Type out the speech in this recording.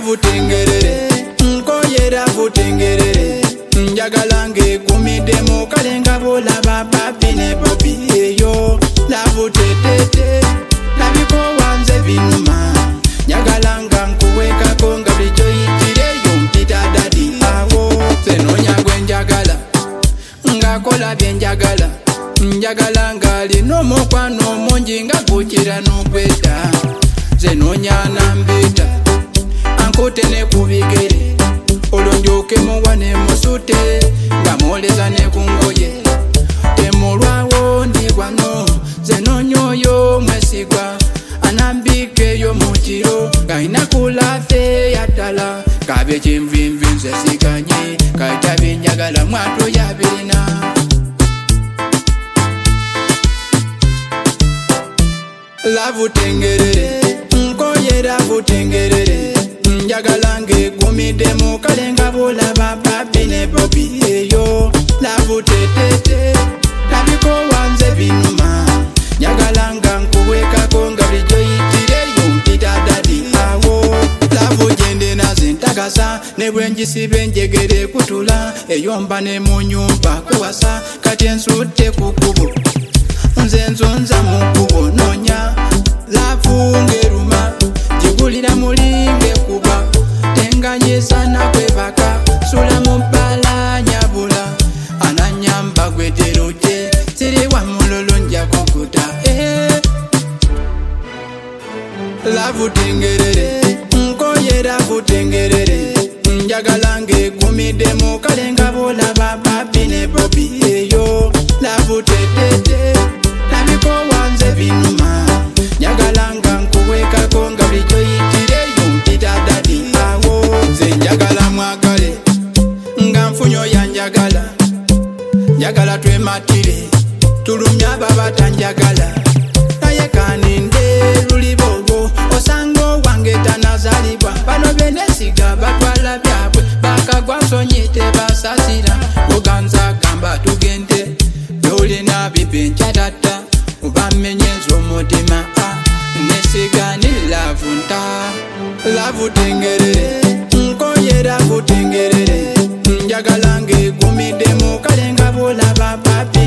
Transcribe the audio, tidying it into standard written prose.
Love tengerere, nkoye love tengerere. Njagala ng'ekumidemu kale nga bolaba papi ne bobi eyo. Love tetete, labiko wanze binuma. Njagala nga nkuwekako nga bulijjo yitireyo mpita dadi awo. Senonya gwe njagala, ng'akola bye njagala. Njagala ng'alina omukwano mungi nga gukira n'okweta. Senonya nambita, ankute ne ku bigere. Olwo ndyoke muwane musute, nga mwoleza ne ku ngoye. Temulwawo ndi wano, Senonya oyo mwesigwa. Anambikeyo mu kiro, ng'alina kulafe yatala. Kabe kinvinvi nze siganye, kayita bye njagala mwato yabirina. Love tengerere, nkoye love tengerere. Njagala ng'ekumidemu kale nga bolaba papi ne bobi eyo. Love tetete, labiko wanze binuma. Njagala nga nkuwekako nga bulijjo yitireyo mpita dadi awo. Love gyende naze ntakasa, ne bwe njisibe njegere kutula. Eyomba ne mu nyumba kuwasa, kati ensutte ku kkubo. Nze nzonza mu kkubo nonya. Love ngeruma, gigulira mulinge kuba. Tenganyisa na kwebaka, sula mu bbala nyabula. Ananyamba gweterute, siri wa mululu nja kukuta. Love tengerere, nkoye love tengerere. Njagala ng'ekumidemu kale nga bolaba papi ne bobi eyo. Love tetete, labiko wanze binuma. Njagala nga nkuwekako nga bulijjo yitireyo mpita dadi awo. Nze njagala mwagale, nga nfunyo yanjagala. Njagala twematire, tulumye ababa njagala. Naye kaninde lulibogo, osanga owange tanazalibwa. Bano benesiga batwala byabwe, bakagwa nsonyite basasira. Oganza gamba tugende, byolina bibe nkyatata. Ubamenye nz'omutima, nesiga ni love nta. Love tengerere, nkoye love tengerere. Njagala ng'ekumidemu kale nga bolaba papi